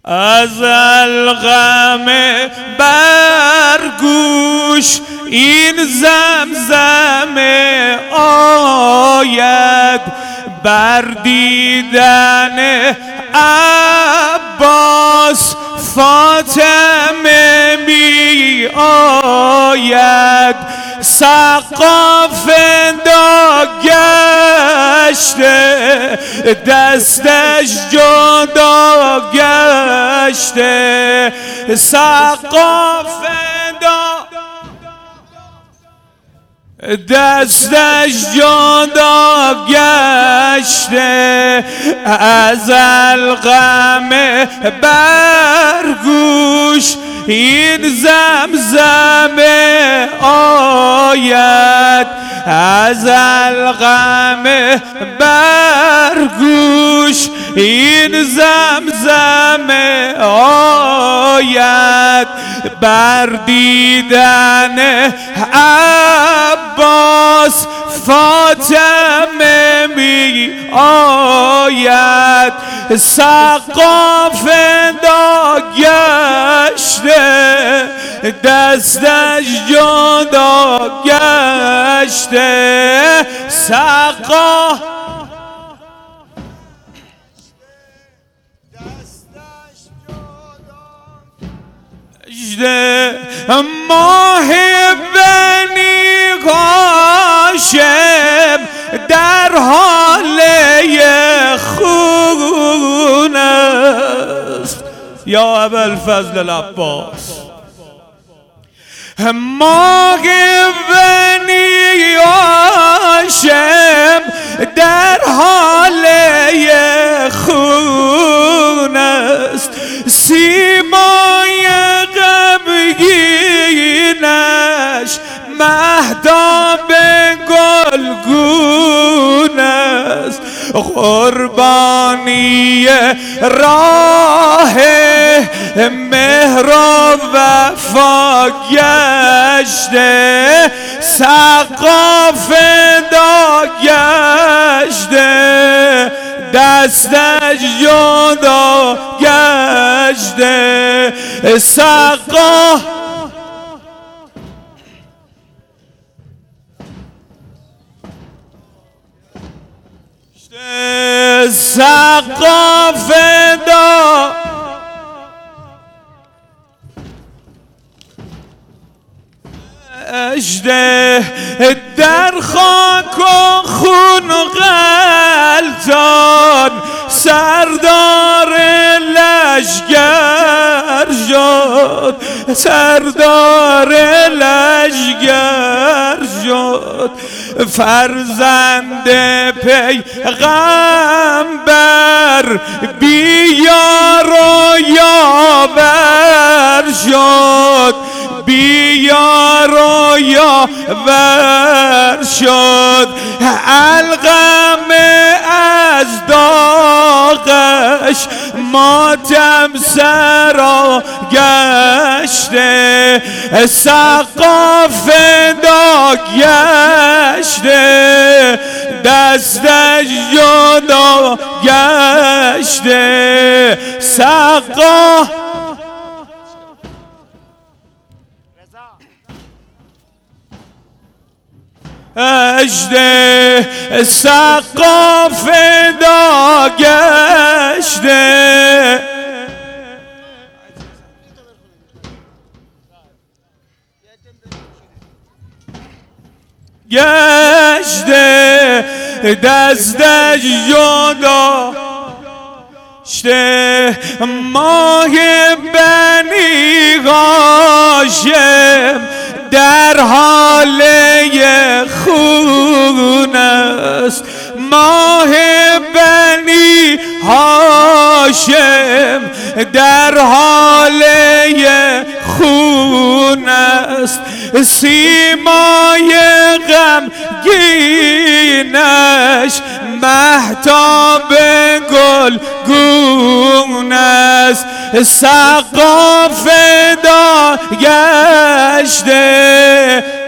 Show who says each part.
Speaker 1: از الغم برگوش این زمزم آید، بر دیدن عباس فاطمه می آید. سقاف دا گشته دستش جدا گشته، سقاف دا دستش جدا گشته. از الغم برگوش این زمزم آید، از الغم برگوش این زمزم آید، بر دیدن عباس فاطمه می آید. سقاف دا گشته دستش جدا گشته، سقاف ماه بنی هاشم در حال خون است. یا ابوالفضل العباس ماه بنی هاشم در حال خون است، سیمای غمگینش مهتاب گلگون است. قربانی راه مهر و وفا گشته، سقاف دا گشته دستش جدا گشته، سقاف سقاف دا اجده در خاک و خون غلتان، سردار لشگر شد، سردار لشگر شد. فرزند پیغمبر بیار و یاور شد، بیار و یاور شد. الغم از داغش ماتم سرا گشته، سقاف دا گشته دستش جدا گشته، سقاف اجده سقاف دا گشته، گشته دستش جدا گشته. ماه بنی هاشم در حال خون است، ماه بنی هاشم در حال خون است، سیمای غمگینش مهتاب گلگون است، سقاف دا گشته